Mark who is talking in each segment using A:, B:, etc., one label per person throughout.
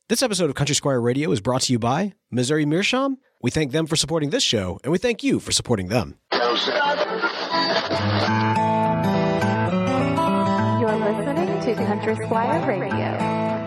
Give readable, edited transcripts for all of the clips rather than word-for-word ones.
A: This episode of Country Squire Radio is brought to you by Missouri Meerschaum. We thank them for supporting this show, and we thank you for supporting them.
B: You're listening to Country Squire Radio.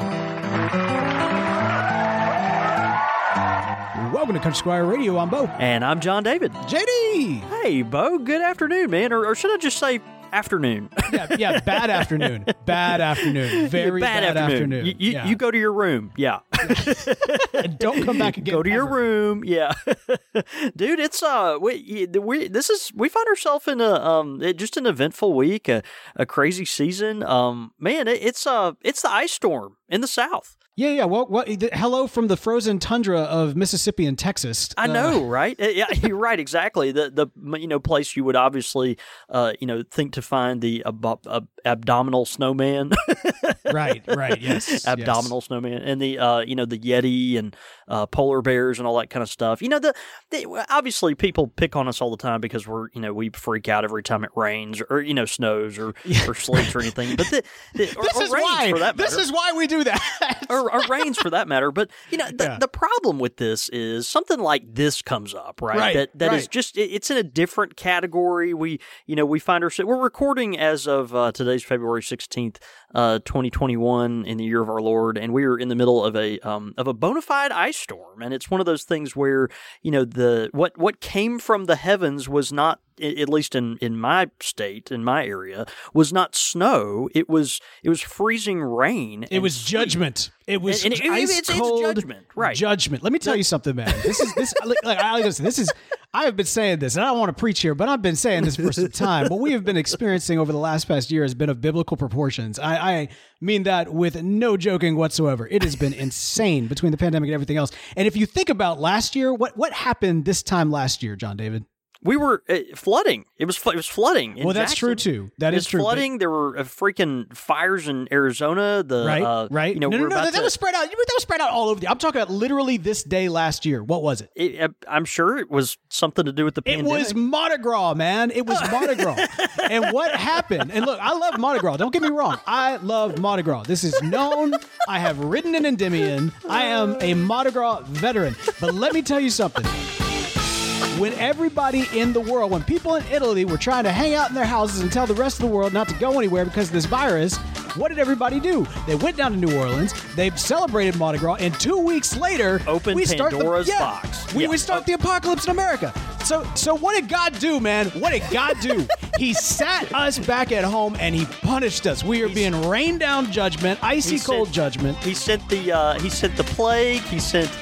C: Welcome to Country Squire Radio. I'm Bo.
D: And I'm John David.
C: JD!
D: Hey, Bo. Good afternoon, man. Or should I just say afternoon?
C: Yeah, bad afternoon. Bad afternoon. Very bad afternoon.
D: You go to your room. Yeah.
C: Don't come back again.
D: Go to your room. Yeah. Dude, it's we find ourselves in just an eventful week, a crazy season. Man, it's the ice storm in the South.
C: Yeah. Well, hello from the frozen tundra of Mississippi and Texas.
D: I know, right? Yeah, you're right. Exactly. The place you would obviously think to find the abdominal snowman.
C: Right. Yes.
D: Abdominal snowman, and the the Yeti and polar bears and all that kind of stuff. Obviously people pick on us all the time because we freak out every time it rains or snows or sleets or anything. But
C: this is why we do that.
D: or rains for that matter. But the problem with this is something like this comes up, right? That is just it's in a different category. We find ourselves, we're recording as of today's February 16th, 2021 in the year of our Lord, and we are in the middle of a bona fide ice storm, and it's one of those things where what came from the heavens was not, at least in my state, in my area, was not snow. It was freezing rain.
C: It was judgment. It was ice cold
D: judgment. Right.
C: Judgment. Let me tell you something, man. I have been saying this, and I don't want to preach here, but I've been saying this for some time. What we have been experiencing over the last past year has been of biblical proportions. I mean that with no joking whatsoever. It has been insane between the pandemic and everything else. And if you think about last year, what happened this time last year, John David?
D: We were flooding. It was flooding.
C: Well, that's true too. That is true.
D: Flooding. There were freaking fires in Arizona.
C: Right. No. That was spread out. That was spread out all over. I'm talking about literally this day last year. What was it?
D: I'm sure it was something to do with the pandemic.
C: It was Mardi Gras, man. It was Mardi Gras. And what happened? And look, I love Mardi Gras. Don't get me wrong. I love Mardi Gras. This is known. I have ridden in Endymion. I am a Mardi Gras veteran. But let me tell you something. When everybody in the world, when people in Italy were trying to hang out in their houses and tell the rest of the world not to go anywhere because of this virus, what did everybody do? They went down to New Orleans, they celebrated Mardi Gras, and 2 weeks later,
D: we start Pandora's box.
C: We start the apocalypse in America. So what did God do, man? What did God do? He sat us back at home and he punished us. We are being rained down judgment, icy cold judgment.
D: He sent the plague. He sent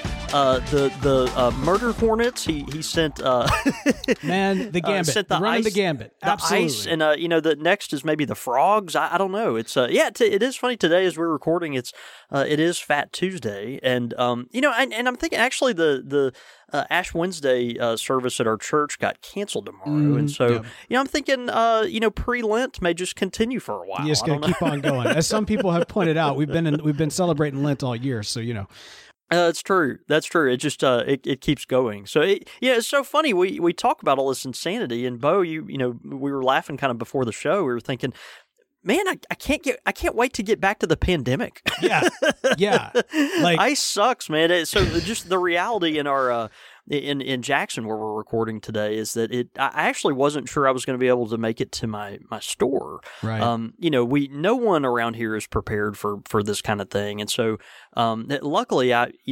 D: the murder hornets. He sent
C: man, the gambit.
D: Sent the
C: ice,
D: the
C: gambit.
D: The
C: Absolutely.
D: ice, and the next is maybe the frogs. I don't know. It's it is funny today as we're recording. It is Fat Tuesday, and and I'm thinking actually the Ash Wednesday service at our church got canceled tomorrow, and so I'm thinking pre-Lent may just continue for a while.
C: You just gotta keep on going. As some people have pointed out, we've been celebrating Lent all year, so
D: That's true. That's true. It just it keeps going. So it's so funny. We talk about all this insanity, and Bo, we were laughing kind of before the show. We were thinking, man, I can't wait to get back to the pandemic.
C: Yeah.
D: Like ice sucks, man. So just the reality in our in Jackson where we're recording today is that I actually wasn't sure I was going to be able to make it to my store.
C: Right.
D: No one around here is prepared for this kind of thing, and so luckily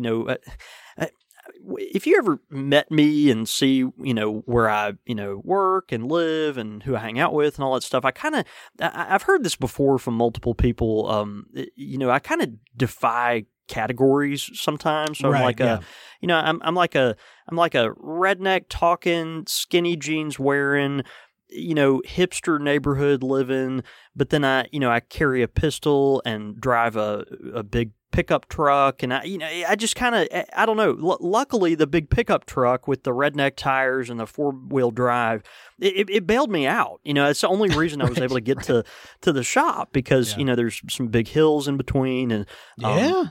D: if you ever met me and see, where I, work and live and who I hang out with and all that stuff, I've heard this before from multiple people. I kind of defy categories sometimes. So
C: right,
D: I'm like a redneck talking, skinny jeans wearing, hipster neighborhood living, but then I carry a pistol and drive a big pickup truck, and I just kind of, I don't know. Luckily, the big pickup truck with the redneck tires and the 4-wheel drive, it bailed me out. It's the only reason I was able to get to the shop because there's some big hills in between, and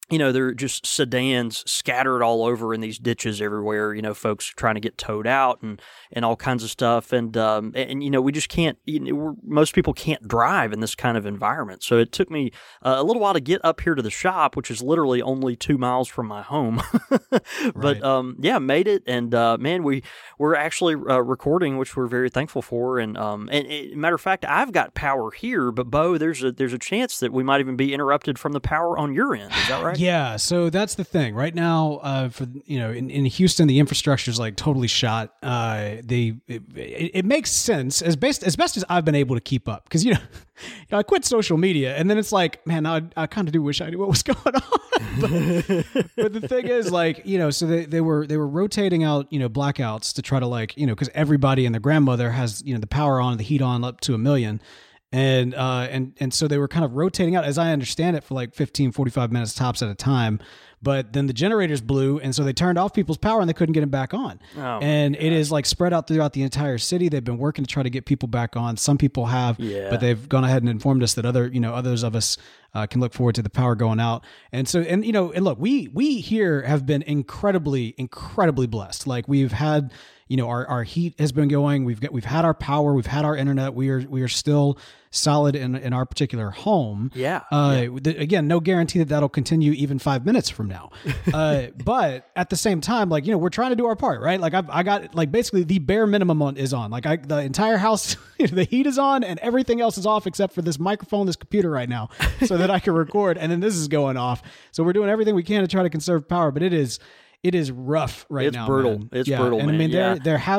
D: there are just sedans scattered all over in these ditches everywhere, folks trying to get towed out and all kinds of stuff. And we just can't, most people can't drive in this kind of environment. So it took me a little while to get up here to the shop, which is literally only 2 miles from my home. But, made it. And, man, we're actually recording, which we're very thankful for. And matter of fact, I've got power here, but Bo, there's a chance that we might even be interrupted from the power on your end. Is that right?
C: Yeah, so that's the thing. Right now, in Houston, the infrastructure is like totally shot. It makes sense as best as I've been able to keep up, because I quit social media, and then it's like, man, I kind of do wish I knew what was going on. but the thing is, so they were rotating out blackouts to try to because everybody and their grandmother has the power on, the heat on up to 1 million. And so they were kind of rotating out, as I understand it, for like 15, 45 minutes tops at a time. But then the generators blew, and so they turned off people's power and they couldn't get them back on. Oh, and it is spread out throughout the entire city. They've been working to try to get people back on. Some people have, but they've gone ahead and informed us that others of us can look forward to the power going out. And so, and look, we here have been incredibly, incredibly blessed. We've had, our heat has been going. We've had our power. We've had our internet. We are still solid in our particular home. Again, no guarantee that that'll continue even 5 minutes from now. But at the same time, we're trying to do our part, right? I got basically the bare minimum is on. The entire house, the heat is on and everything else is off except for this microphone, this computer right now, so that I can record. And then this is going off. So we're doing everything we can to try to conserve power, but it is rough right now.
D: It's brutal.
C: Man.
D: It's brutal.
C: And
D: man.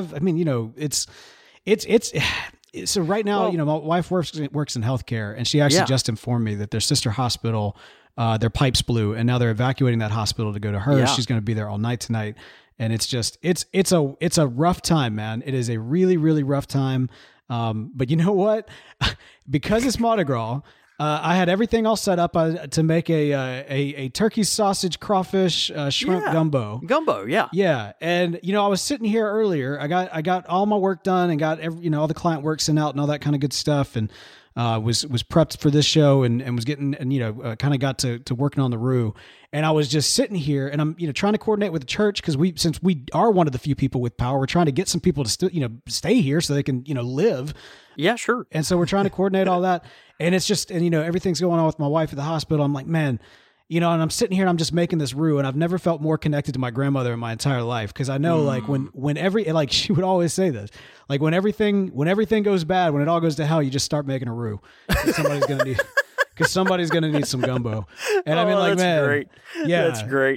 C: it's so right now, my wife works in healthcare, and she actually just informed me that their sister hospital, their pipes blew, and now they're evacuating that hospital to go to her. She's going to be there all night tonight. And it's just, it's a rough time, man. It is a really, really rough time. But you know what? Because it's Mardi Gras, I had everything all set up to make a turkey sausage, crawfish, shrimp gumbo. Yeah. And I was sitting here earlier. I got all my work done and got all the client work sent out and all that kind of good stuff, and was prepped for this show and was getting kind of got to working on the roux. And I was just sitting here, and I'm trying to coordinate with the church, because since we are one of the few people with power, we're trying to get some people to stay here so they can live.
D: Yeah, sure.
C: And so we're trying to coordinate all that. And it's just, and everything's going on with my wife at the hospital. I'm like, man, and I'm sitting here and I'm just making this roux, and I've never felt more connected to my grandmother in my entire life. Cause I know when she would always say this, when everything goes bad, when it all goes to hell, you just start making a roux. Because somebody's going to need some gumbo. And
D: that's
C: man,
D: great.
C: Yeah,
D: that's great.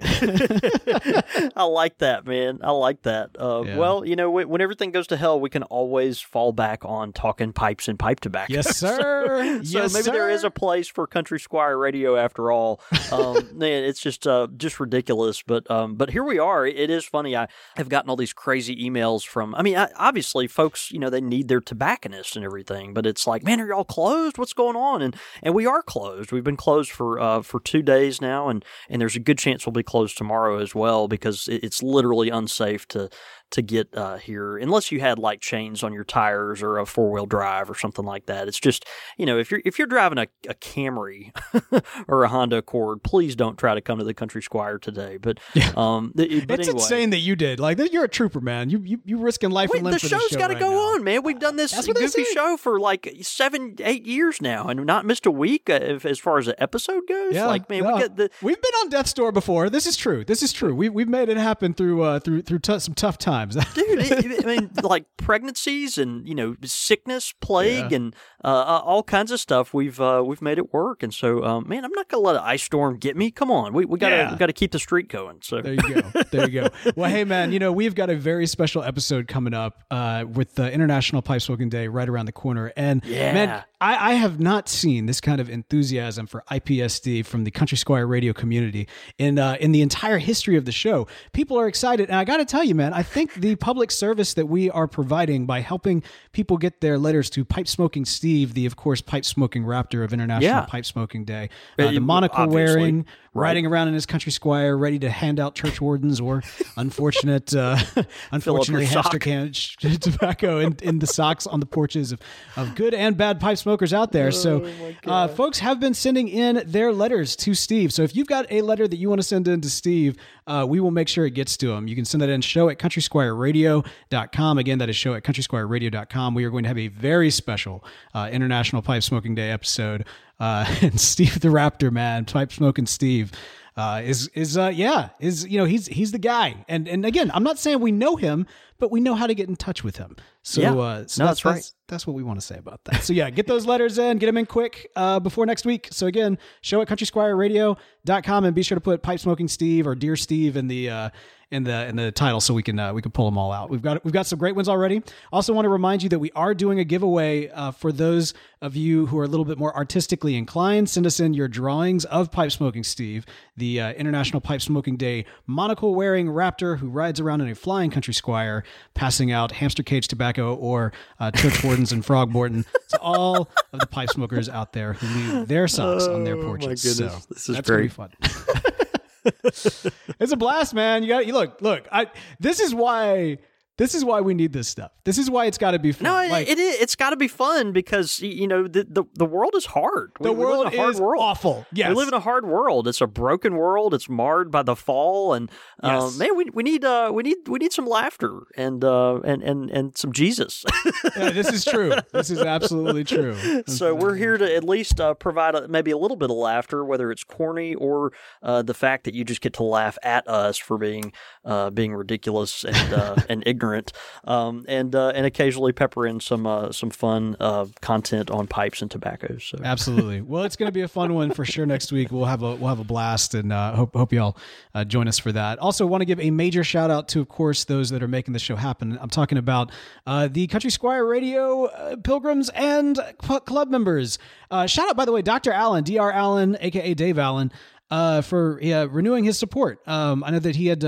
D: I like that, man. I like that. Well, when everything goes to hell, we can always fall back on talking pipes and pipe tobacco.
C: Yes, sir.
D: So maybe there is a place for Country Squire Radio after all. Man, it's just ridiculous. But here we are. It is funny. I have gotten all these crazy emails from, obviously folks, they need their tobacconists and everything, but it's like, man, are y'all closed? What's going on? And we are closed. We've been closed for 2 days now, and there's a good chance we'll be closed tomorrow as well, because it's literally unsafe to get here unless you had chains on your tires or a 4-wheel drive or something like that. It's just, if you're driving a Camry or a Honda Accord, please don't try to come to the Country Squire today. But
C: it's insane that you did. You're a trooper, man. You risking life and limb for this show.
D: The show's got to go on, man. We've done this goofy show for 7-8 years now, and not missed a week as far as the episode goes.
C: Yeah,
D: we've been
C: on death's door before. This is true. We've made it happen through some tough times.
D: Dude, pregnancies and sickness, plague, and all kinds of stuff. We've made it work, and so man, I'm not gonna let an ice storm get me. Come on, we gotta keep the streak going. So
C: there you go. Well, hey man, we've got a very special episode coming up with the International Pipe Smoking Day right around the corner, and man, I have not seen this kind of enthusiasm for IPSD from the Country Squire Radio community in the entire history of the show. People are excited, and I got to tell you, man, I think the public service that we are providing by helping people get their letters to Pipe Smoking Steve, the of course pipe smoking raptor of International Pipe Smoking Day, the monocle wearing, riding around in his Country Squire, ready to hand out church wardens or unfortunately hamster can tobacco in the socks on the porches of good and bad pipe smokers out there. So folks have been sending in their letters to Steve. So if you've got a letter that you want to send in to Steve, we will make sure it gets to him. You can send that in show@countrysquireradio.com. Again, that is show@countrysquireradio.com. We are going to have a very special International Pipe Smoking Day episode. And Steve the Raptor, man, pipe smoking Steve, he's the guy. And again, I'm not saying we know him, but we know how to get in touch with him. So, that's right. That's what we want to say about that. So yeah, get those letters in, get them in quick before next week. So again, show@countrysquireradio.com, and be sure to put Pipe Smoking Steve or Dear Steve in the title so we can pull them all out. We've got some great ones already. Also want to remind you that we are doing a giveaway for those of you who are a little bit more artistically inclined. Send us in your drawings of Pipe Smoking Steve, the International Pipe Smoking Day monocle wearing raptor who rides around in a flying country squire, passing out hamster cage tobacco or church wardens and frog Borton to all of the pipe smokers out there who leave their socks on their porches. My goodness, so
D: this is great.
C: Fun. It's a blast, man. You look. This is why we need this stuff. This is why it's got to be fun.
D: No, it's got to be fun because the world is hard.
C: The world is awful. Yes,
D: we live in a hard world. It's a broken world. It's marred by the fall, and man, we need some laughter and some Jesus.
C: Yeah, this is true. This is absolutely true.
D: So we're here to at least provide maybe a little bit of laughter, whether it's corny or the fact that you just get to laugh at us for being ridiculous and ignorant, and occasionally pepper in some fun content on pipes and tobacco. So
C: absolutely. Well, it's going to be a fun one for sure next week. We'll have a blast, and hope y'all join us for that. Also, want to give a major shout out to, of course, those that are making the show happen. I'm talking about the Country Squire Radio pilgrims and club members. Shout out, by the way, Dr. Allen, Dr. Allen, aka Dave Allen, for renewing his support. I know that he had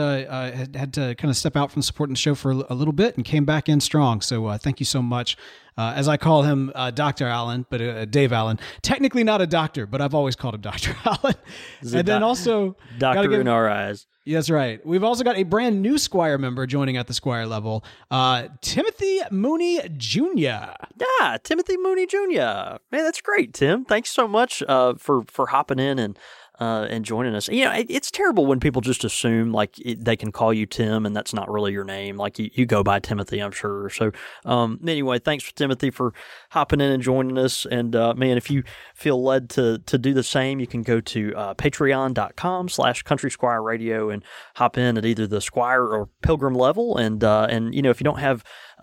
C: to kind of step out from supporting the show for a little bit and came back in strong. So thank you so much. As I call him, Dr. Allen, but Dave Allen. Technically not a doctor, but I've always called him Dr. Allen. And then also...
D: Doctor in our eyes.
C: That's right. We've also got a brand new Squire member joining at the Squire level, Timothy Mooney Jr.
D: Yeah, Timothy Mooney Jr. Man, that's great, Tim. Thanks so much for hopping in and joining us. It's terrible when people just assume they can call you Tim and that's not really your name. Like you go by Timothy, I'm sure. So anyway, thanks for Timothy for hopping in and joining us. And man, if you feel led to do the same, you can go to patreon.com/Country Squire Radio and hop in at either the Squire or Pilgrim level. And if you don't have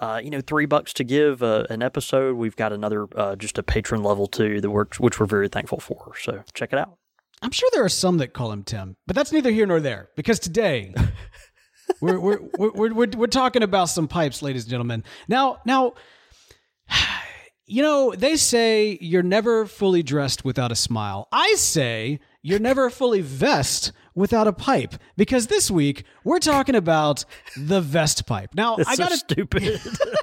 D: $3 to give an episode, we've got another just a patron level too which we're very thankful for. So check it out.
C: I'm sure there are some that call him Tim, but that's neither here nor there, because today we're talking about some pipes, ladies and gentlemen. Now, they say you're never fully dressed without a smile. I say you're never fully vest without a pipe, because this week we're talking about the vest pipe. Now,
D: stupid.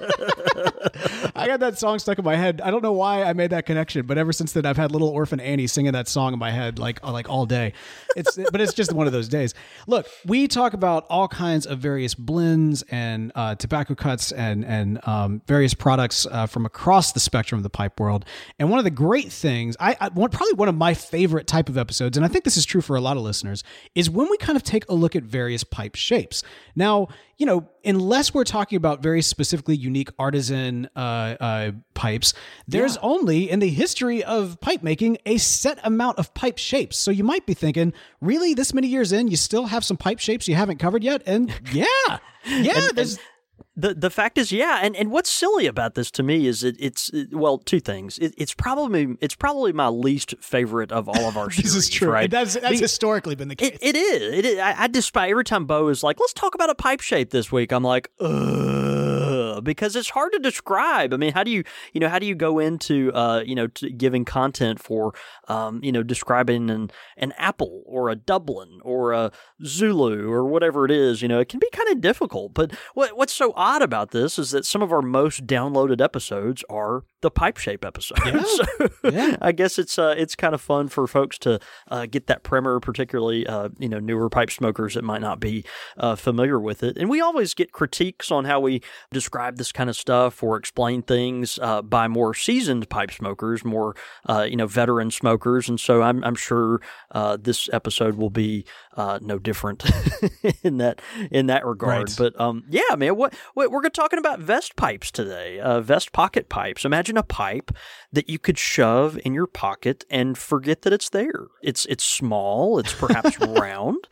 C: I got that song stuck in my head. I don't know why I made that connection, but ever since then I've had Little Orphan Annie singing that song in my head like all day. But it's just one of those days. Look, we talk about all kinds of various blends and tobacco cuts and various products from across the spectrum of the pipe world. And one of the great things, probably one of my favorite type of episodes, and I think this is true for a lot of listeners, is when we kind of take a look at various pipe shapes. Now, unless we're talking about very specifically unique artisan pipes, there's only in the history of pipe making a set amount of pipe shapes. So you might be thinking, really, this many years in, you still have some pipe shapes you haven't covered yet? And there's...
D: The fact is, and what's silly about this to me is it's two things. It's probably my least favorite of all of our series.
C: This is true.
D: Right?
C: That's historically been the case.
D: It is. I despise every time Bo is like, let's talk about a pipe shape this week. I'm like, because it's hard to describe. I mean, how do you go into giving content for describing an apple or a Dublin or a Zulu or whatever it is? It can be kind of difficult. But what's so odd about this is that some of our most downloaded episodes are the pipe shape episodes. Yeah. So I guess it's kind of fun for folks to get that primer, particularly newer pipe smokers that might not be familiar with it. And we always get critiques on how we describe describe this kind of stuff or explain things by more seasoned pipe smokers, more veteran smokers, and so I'm sure this episode will be no different in that regard.
C: Right.
D: But yeah, man, what we're talking about vest pipes today, vest pocket pipes. Imagine a pipe that you could shove in your pocket and forget that it's there. It's small. It's perhaps round.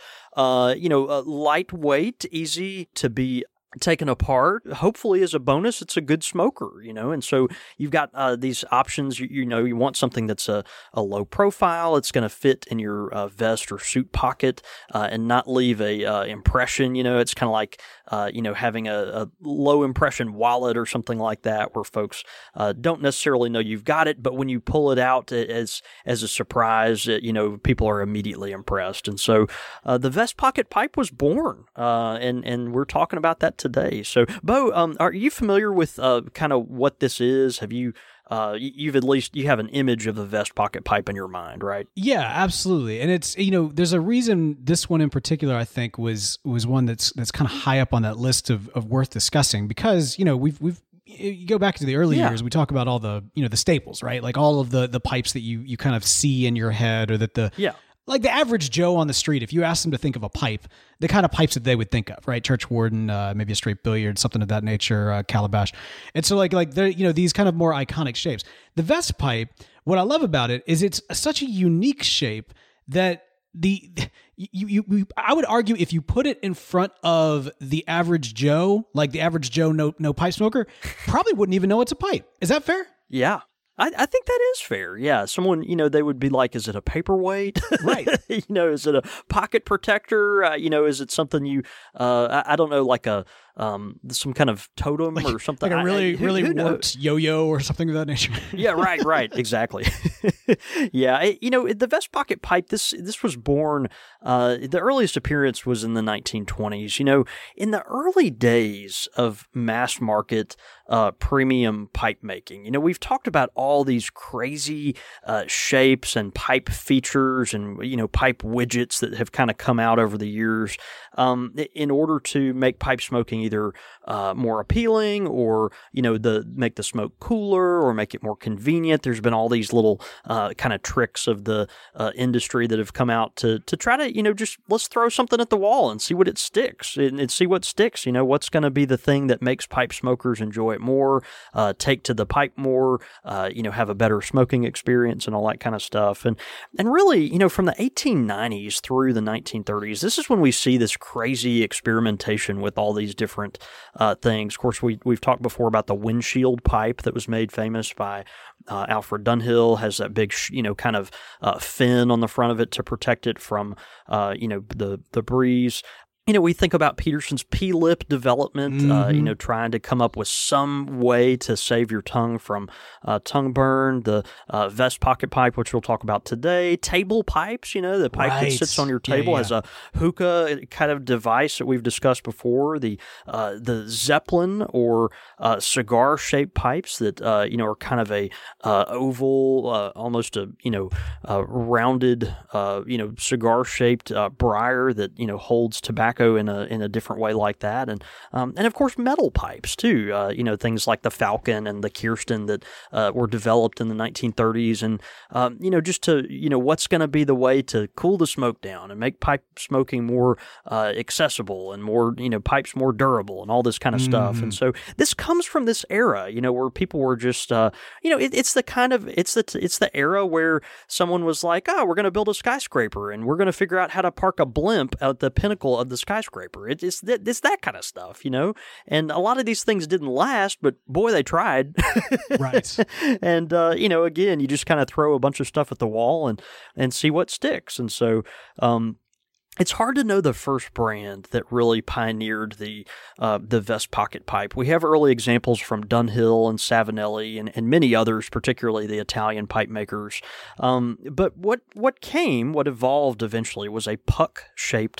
D: Lightweight, easy to be taken apart. Hopefully, as a bonus, it's a good smoker, and so you've got these options. You want something that's a low profile. It's going to fit in your vest or suit pocket and not leave a impression. It's kind of like having a low impression wallet or something like that, where folks don't necessarily know you've got it, but when you pull it out as a surprise, people are immediately impressed. And so the vest pocket pipe was born, and we're talking about that today. So, Bo, are you familiar with kind of what this is? Have you? You have an image of the vest pocket pipe in your mind, right?
C: Yeah, absolutely. And it's, there's a reason this one in particular, I think, was one that's kind of high up on that list of worth discussing, because, we've you go back to the early years, we talk about all the, the staples, right? Like all of the pipes that you kind of see in your head, or that like the average Joe on the street, if you ask them to think of a pipe, the kind of pipes that they would think of, right? Church warden, maybe a straight billiard, something of that nature, calabash. And so like they're, these kind of more iconic shapes. The vest pipe, what I love about it is it's such a unique shape that I would argue if you put it in front of the average Joe, like the average Joe no pipe smoker, probably wouldn't even know it's a pipe. Is that fair?
D: Yeah. I think that is fair. Yeah. Someone, they would be like, is it a paperweight?
C: Right.
D: Is it a pocket protector? Is it something I don't know, like some kind of totem or something?
C: Like a really warped yo-yo or something of that nature.
D: Yeah, right. Exactly. Yeah. The vest pocket pipe, this was born, the earliest appearance was in the 1920s. In the early days of mass market premium pipe making, we've talked about all these crazy shapes and pipe features and, pipe widgets that have kind of come out over the years in order to make pipe smoking either more appealing or, make the smoke cooler or make it more convenient. There's been all these little kind of tricks of the industry that have come out to try to, just let's throw something at the wall and see what it sticks and see what sticks. What's going to be the thing that makes pipe smokers enjoy it more, take to the pipe more, have a better smoking experience and all that kind of stuff. And really, from the 1890s through the 1930s, this is when we see this crazy experimentation with all these different things. Of course, we've talked before about the windshield pipe that was made famous by Alfred Dunhill. Has that big, kind of fin on the front of it to protect it from, the breeze. We think about Peterson's P-lip development, trying to come up with some way to save your tongue from tongue burn. The vest pocket pipe, which we'll talk about today. Table pipes, the pipe that sits on your table has a hookah kind of device that we've discussed before. The Zeppelin or cigar-shaped pipes that, are kind of a oval, almost a rounded, cigar-shaped briar that, holds tobacco in a different way like that, and of course metal pipes too. Things like the Falcon and the Kirsten that were developed in the 1930s, and just to what's going to be the way to cool the smoke down and make pipe smoking more accessible and more pipes more durable and all this kind of stuff. And so this comes from this era, where people were just it's the era where someone was like, oh, we're going to build a skyscraper and we're going to figure out how to park a blimp at the pinnacle of the skyscraper. It's that kind of stuff, and a lot of these things didn't last, but boy, they tried.
C: Right.
D: And, again, you just kind of throw a bunch of stuff at the wall and see what sticks. And so, it's hard to know the first brand that really pioneered the vest pocket pipe. We have early examples from Dunhill and Savinelli and many others, particularly the Italian pipe makers. But what evolved eventually was a puck-shaped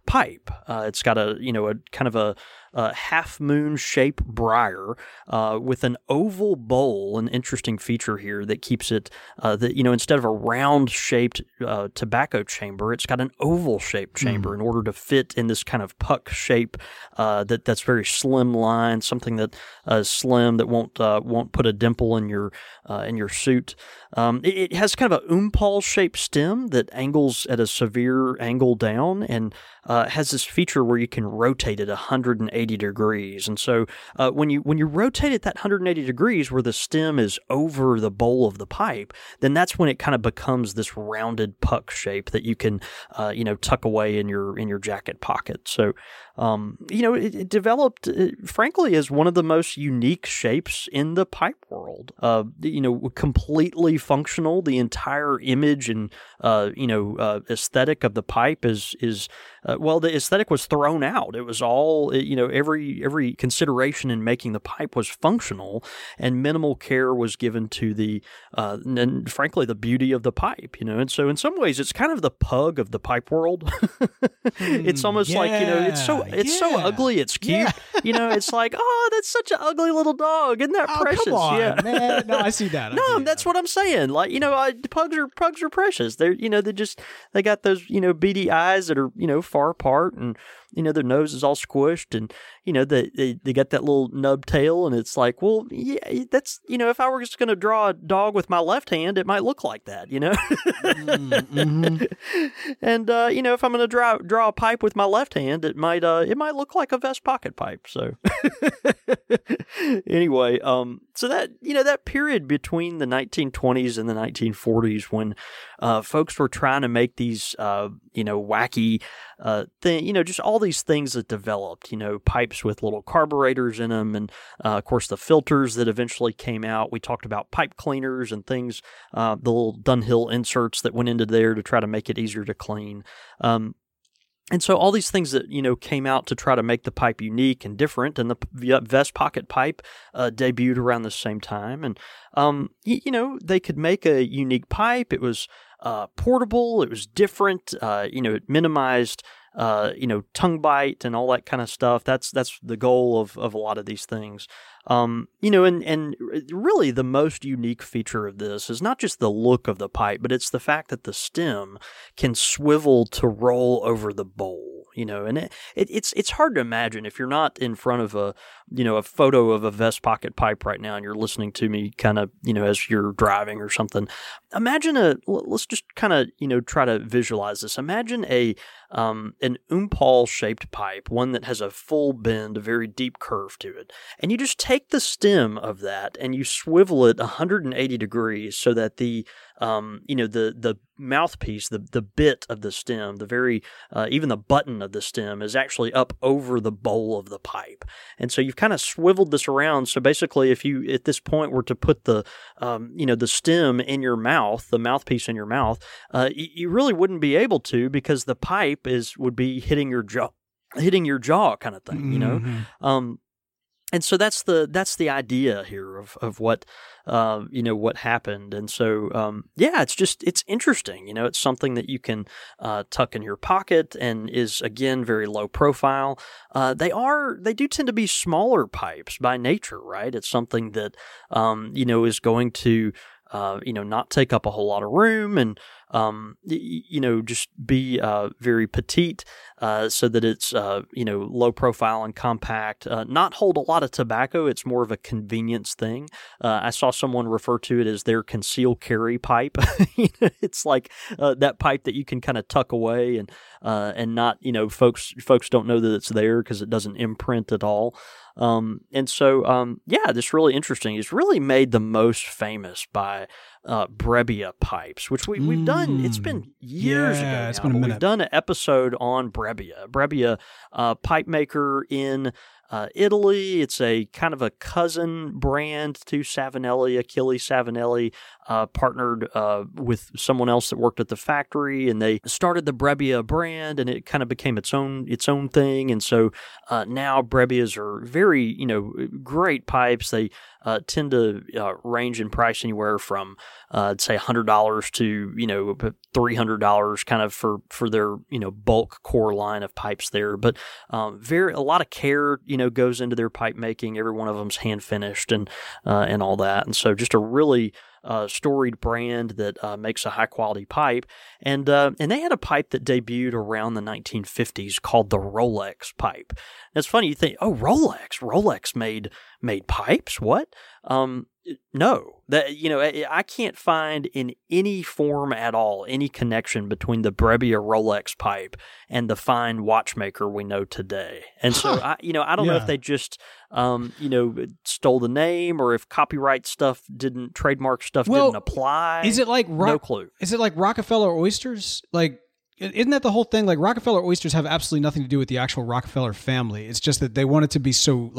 D: pipe. It's got a kind of a half moon shaped briar with an oval bowl, an interesting feature here that keeps it instead of a round shaped tobacco chamber, it's got an oval shaped chamber in order to fit in this kind of puck shape that's very slim line, something that is slim that won't put a dimple in your suit. It has kind of a umpal shaped stem that angles at a severe angle down and has this feature where you can rotate it 180 degrees. And so when you rotate it that 180 degrees where the stem is over the bowl of the pipe, then that's when it kind of becomes this rounded puck shape that you can tuck away in your jacket pocket. So it developed, frankly, as one of the most unique shapes in the pipe world. Completely functional. The entire image and aesthetic of the pipe is the aesthetic was thrown out. It was all every consideration in making the pipe was functional, and minimal care was given to the and frankly the beauty of the pipe. And so in some ways it's kind of the pug of the pipe world. It's almost like it's so ugly, it's cute. Yeah. It's like, oh, that's such an ugly little dog. Isn't that precious?
C: Come on, man. No, I see that.
D: That's what I'm saying. Like, pugs are precious. They got those, beady eyes that are, far apart, and, their nose is all squished, and, they got that little nub tail, and it's like, well, yeah, that's, if I were just going to draw a dog with my left hand, it might look like that, Mm-hmm. And, if I'm going to draw a pipe with my left hand, it might look like a vest pocket pipe. So anyway, so that, that period between the 1920s and the 1940s when folks were trying to make these, wacky just all these things that developed, pipes with little carburetors in them, and of course the filters that eventually came out. We talked about pipe cleaners and things, the little Dunhill inserts that went into there to try to make it easier to clean. And so all these things that, came out to try to make the pipe unique and different, and the vest pocket pipe debuted around the same time. And, they could make a unique pipe. It was portable. It was different. It minimized, tongue bite and all that kind of stuff. That's the goal of a lot of these things. And really the most unique feature of this is not just the look of the pipe, but it's the fact that the stem can swivel to roll over the bowl, and it's hard to imagine if you're not in front of a photo of a vest pocket pipe right now and you're listening to me kind of, as you're driving or something. Imagine let's just kind of, try to visualize this. Imagine an umpal shaped pipe, one that has a full bend, a very deep curve to it. And you just take the stem of that and you swivel it 180 degrees so that the mouthpiece, the bit of the stem, the very, even the button of the stem is actually up over the bowl of the pipe. And so you've kind of swiveled this around. So basically, if you, at this point, were to put the stem in your mouth, the mouthpiece in your mouth, you really wouldn't be able to, because the pipe would be hitting your jaw kind of thing,
C: Mm-hmm.
D: And so that's the idea here of what what happened. And so it's interesting. It's something that you can tuck in your pocket and is again very low profile. They do tend to be smaller pipes by nature, right? It's something that is going to not take up a whole lot of room, and just be very petite, so that it's low profile and compact. Not hold a lot of tobacco. It's more of a convenience thing. I saw someone refer to it as their conceal carry pipe. It's like that pipe that you can kind of tuck away and not folks don't know that it's there because it doesn't imprint at all. This really interesting. It's really made the most famous by Brebbia pipes, which we've done. It's been years ago now,
C: it's been a minute.
D: We've done an episode on Brebbia. Brebbia, pipe maker in Italy. It's a kind of a cousin brand to Savinelli. Achille Savinelli partnered with someone else that worked at the factory, and they started the Brebbia brand, and it kind of became its own thing. And so now Brebbias are very great pipes. They tend to range in price anywhere from say $100 to $300 kind of for their bulk core line of pipes there. But a lot of care goes into their pipe making. Every one of them's hand finished and all that, and so just a really storied brand that makes a high quality pipe, and they had a pipe that debuted around the 1950s called the Rolex pipe. And it's funny, you think, oh, Rolex made pipes? What? No, that I can't find in any form at all any connection between the Brebbia Rolex pipe and the fine watchmaker we know today. And so I don't know if they just stole the name, or if copyright stuff trademark stuff didn't apply.
C: Is it like
D: no clue?
C: Is it like Rockefeller oysters? Like, isn't that the whole thing? Like, Rockefeller oysters have absolutely nothing to do with the actual Rockefeller family. It's just that they want it to be so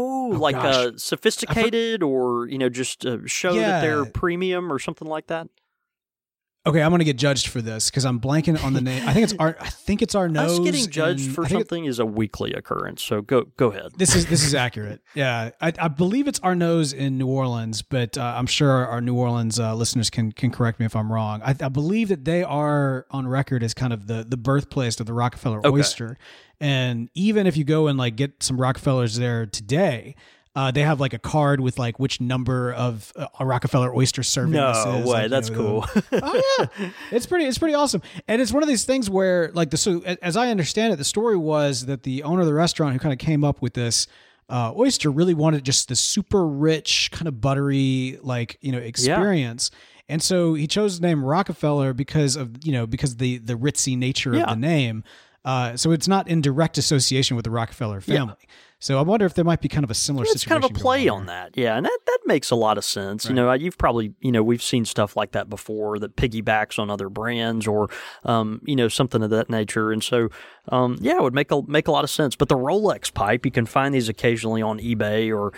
D: sophisticated, or just show that they're premium or something like that.
C: Okay, I'm going to get judged for this because I'm blanking on the name. I think it's Arnaud's.
D: Us getting judged for something is a weekly occurrence. So go ahead.
C: This is accurate. Yeah, I believe it's Arnaud's in New Orleans, but I'm sure our New Orleans listeners can correct me if I'm wrong. I believe that they are on record as kind of the birthplace of the Rockefeller oyster. And even if you go and get some Rockefellers there today, they have a card with which number of a Rockefeller oyster serving this is.
D: No way, that's cool.
C: Oh yeah, it's pretty awesome. And it's one of these things where so as I understand it, the story was that the owner of the restaurant who kind of came up with this oyster really wanted just the super rich kind of buttery experience. Yeah. And so he chose the name Rockefeller because of the ritzy nature of the name. So it's not in direct association with the Rockefeller family. Yeah. So I wonder if there might be kind of a similar situation. It's
D: kind of a play on that. Yeah, and that makes a lot of sense. Right. You've probably, we've seen stuff like that before that piggybacks on other brands or, something of that nature. And so, it would make a lot of sense. But the Rolex pipe, you can find these occasionally on eBay or,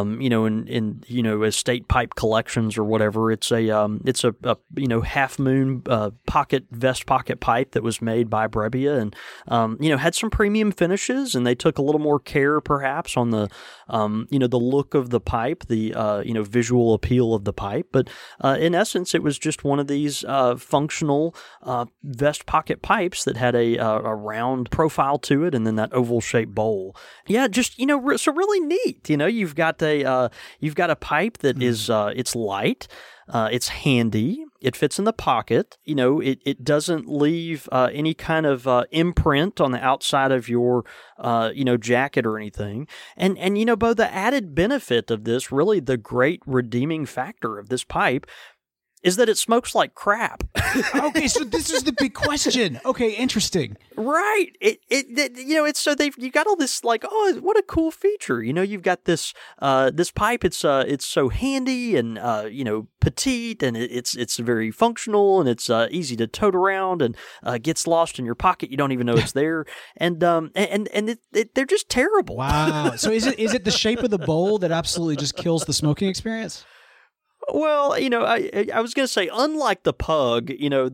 D: in estate pipe collections or whatever. It's a half moon vest pocket pipe that was made by Brebbia and, had some premium finishes, and they took a little more care perhaps on the the look of the pipe, the visual appeal of the pipe, but in essence it was just one of these functional vest pocket pipes that had a round profile to it, and then that oval shaped bowl. Yeah, just so really neat. You've got a pipe that is it's light. It's handy. It fits in the pocket. It doesn't leave any kind of imprint on the outside of your, jacket or anything. And Bo, the added benefit of this, really the great redeeming factor of this pipe, is that it smokes like crap.
C: Okay, so this is the big question. Okay, interesting.
D: Right. It's so you got all this what a cool feature. You've got this pipe. It's so handy and petite, and it's very functional, and it's easy to tote around, and gets lost in your pocket. You don't even know it's there, and they're just terrible.
C: Wow. So is it the shape of the bowl that absolutely just kills the smoking experience?
D: Well, I was going to say, unlike the Pug,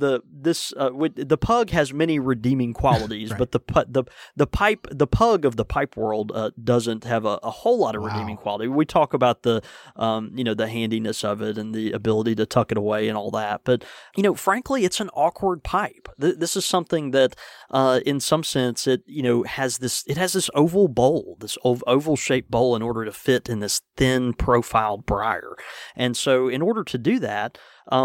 D: the Pug has many redeeming qualities, right. But the Pug of the pipe world doesn't have a whole lot of redeeming quality. We talk about the handiness of it and the ability to tuck it away and all that, but frankly, it's an awkward pipe. This is something that, in some sense, it has this oval bowl, this oval shaped bowl, in order to fit in this thin profiled briar, and so in order to do that,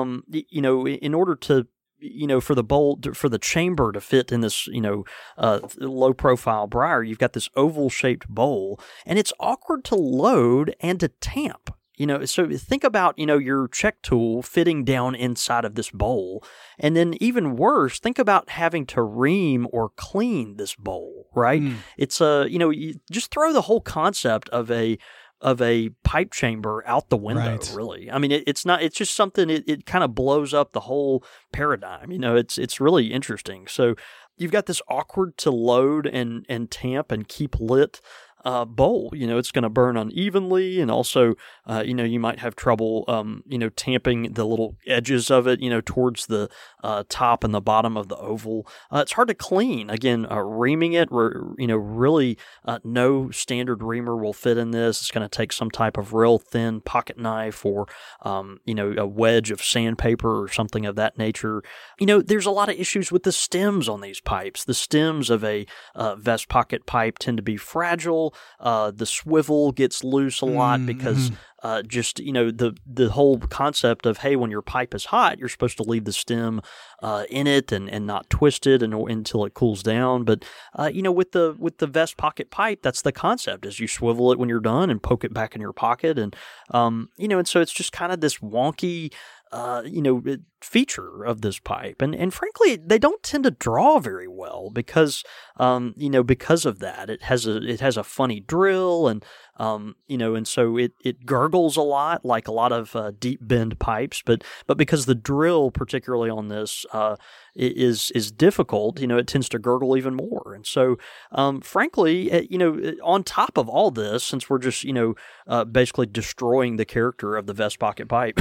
D: in order to for the bowl, for the chamber to fit in this, low profile briar, you've got this oval shaped bowl, and it's awkward to load and to tamp. So think about, your check tool fitting down inside of this bowl. And then even worse, think about having to ream or clean this bowl, right? It's you just throw the whole concept of a pipe chamber out the window, right. Really. I mean, it's just something, it kind of blows up the whole paradigm. It's really interesting. So you've got this awkward to load and tamp and keep lit bowl. It's going to burn unevenly, and also, you might have trouble, tamping the little edges of it, towards the top and the bottom of the oval. It's hard to clean. Again, reaming it, really no standard reamer will fit in this. It's going to take some type of real thin pocket knife or, a wedge of sandpaper or something of that nature. There's a lot of issues with the stems on these pipes. The stems of a vest pocket pipe tend to be fragile. The swivel gets loose a lot because the whole concept of, hey, when your pipe is hot, you're supposed to leave the stem in it and not twist it until it cools down. But with the vest pocket pipe, that's the concept: is you swivel it when you're done and poke it back in your pocket, and so it's just kind of this wonky feature of this pipe, and frankly, they don't tend to draw very well because of that. It has a funny drill, and so it gurgles a lot, like a lot of deep bend pipes, but because the drill, particularly on this, is difficult, it tends to gurgle even more. And so, frankly, on top of all this, since we're just basically destroying the character of the vest pocket pipe,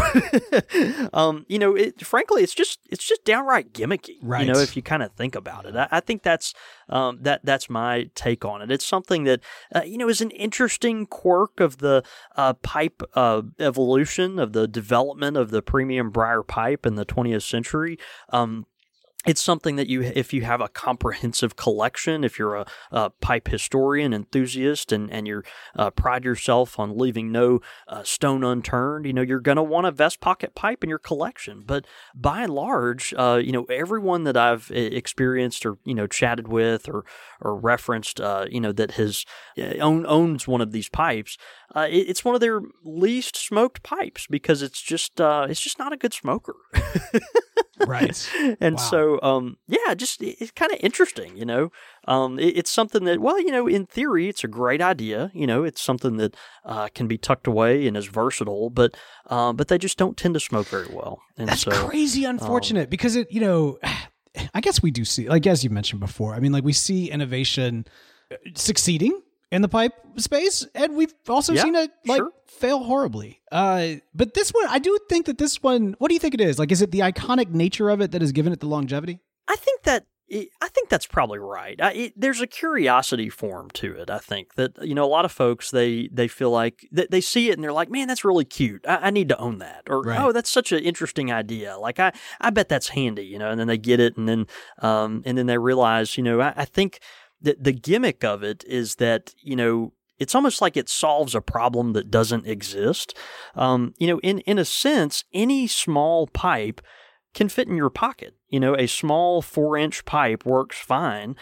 D: frankly, it's just downright gimmicky,
C: right?
D: If you kind of think about it. I think that's my take on it. It's something that is an interesting quirk of the pipe evolution, of the development of the premium briar pipe in the 20th century. It's something that if you have a comprehensive collection, if you're a pipe historian, enthusiast, and you pride yourself on leaving no stone unturned, you're going to want a vest pocket pipe in your collection. But by and large, everyone that I've experienced or, chatted with or referenced, that has owns one of these pipes, it's one of their least smoked pipes because it's just not a good smoker.
C: Right.
D: And
C: wow.
D: So, it's kind of interesting, it's something that, in theory, it's a great idea. It's something that can be tucked away and is versatile, but they just don't tend to smoke very well. And
C: that's crazy unfortunate because it, I guess we do see, like, as you mentioned before, I mean, like, we see innovation succeeding in the pipe space, and we've also seen it fail horribly. But this one, I do think that this one, what do you think it is? Like, is it the iconic nature of it that has given it the longevity?
D: I think that's probably right. There's a curiosity form to it. I think that, a lot of folks, they feel like they see it and they're like, man, that's really cute. I need to own that. Or, oh, that's such an interesting idea. Like, I bet that's handy, and then they get it and then they realize, I think that the gimmick of it is that, it's almost like it solves a problem that doesn't exist. In a sense, any small pipe can fit in your pocket. A small 4-inch pipe works fine,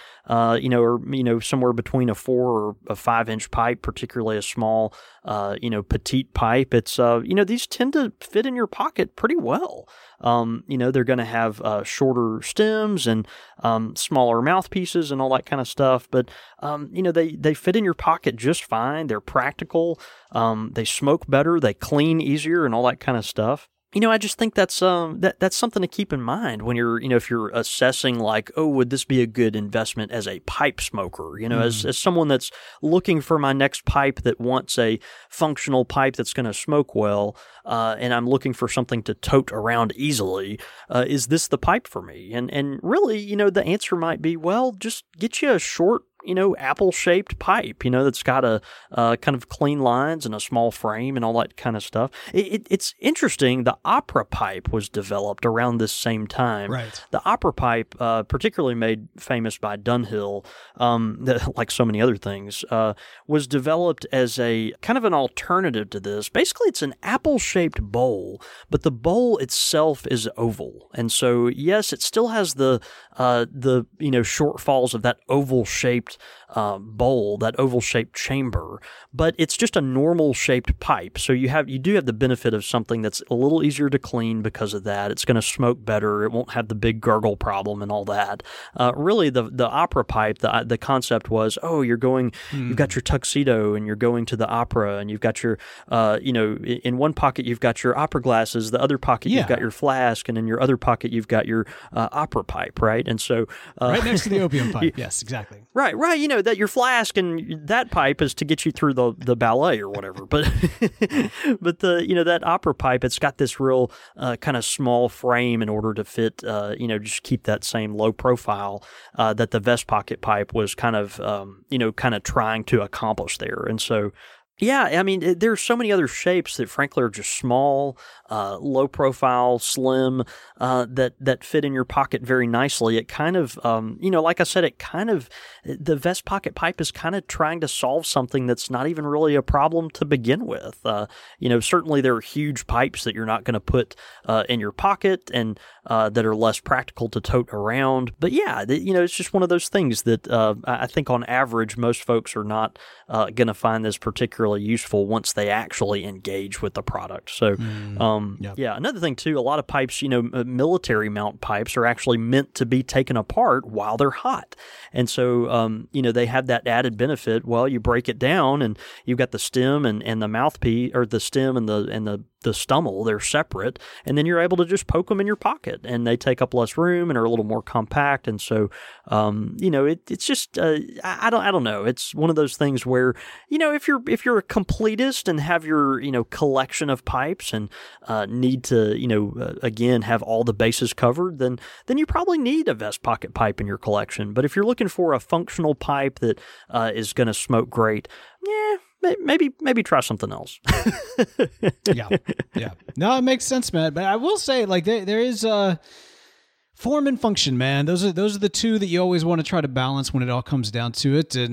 D: or somewhere between a 4 or a 5-inch pipe, particularly a small, petite pipe. It's, these tend to fit in your pocket pretty well. They're going to have shorter stems and smaller mouthpieces and all that kind of stuff. But, they fit in your pocket just fine. They're practical. They smoke better. They clean easier and all that kind of stuff. I just think that's something to keep in mind when you're, if you're assessing, like, oh, would this be a good investment as a pipe smoker? As someone that's looking for my next pipe that wants a functional pipe that's going to smoke well, and I'm looking for something to tote around easily, is this the pipe for me? And really, the answer might be, well, just get you a short, apple-shaped pipe, that's got a kind of clean lines and a small frame and all that kind of stuff. It's interesting. The opera pipe was developed around this same time.
C: Right.
D: The opera pipe, particularly made famous by Dunhill, like so many other things, was developed as a kind of an alternative to this. Basically, it's an apple-shaped bowl, but the bowl itself is oval. And so, yes, it still has the shortfalls of that oval-shaped bowl, that oval-shaped chamber, but it's just a normal-shaped pipe. So you do have the benefit of something that's a little easier to clean because of that. It's going to smoke better. It won't have the big gurgle problem and all that. Really, the opera pipe, the concept was, oh, you've got your tuxedo and you're going to the opera, and you've got your, in one pocket you've got your opera glasses, the other pocket you've got your flask, and in your other pocket you've got your opera pipe, right? And so
C: right next to the opium pipe. Yes, exactly.
D: Right. Right, that your flask and that pipe is to get you through the ballet or whatever. But but that opera pipe, it's got this real kind of small frame in order to fit, just keep that same low profile that the vest pocket pipe was kind of trying to accomplish there. And so, yeah, I mean, there's so many other shapes that frankly are just small, low profile, slim, that fit in your pocket very nicely. It kind of, like I said, the vest pocket pipe is kind of trying to solve something that's not even really a problem to begin with. Certainly there are huge pipes that you're not going to put in your pocket and that are less practical to tote around. But yeah, it's just one of those things that I think on average most folks are not going to find this particularly useful once they actually engage with the product. So, yeah, another thing too, a lot of pipes, military mount pipes are actually meant to be taken apart while they're hot. And so, they have that added benefit. Well, you break it down and you've got the stem and the mouthpiece, or the stem and the stummel, they're separate, and then you're able to just poke them in your pocket, and they take up less room and are a little more compact. And so, it's just, I don't know. It's one of those things where, if you're a completist and have your, collection of pipes and need to, again, have all the bases covered, then you probably need a vest pocket pipe in your collection. But if you're looking for a functional pipe that is going to smoke great, yeah, maybe try something else.
C: Yeah. No, it makes sense, man. But I will say, like, there is form and function, man. Those are the two that you always want to try to balance when it all comes down to it. And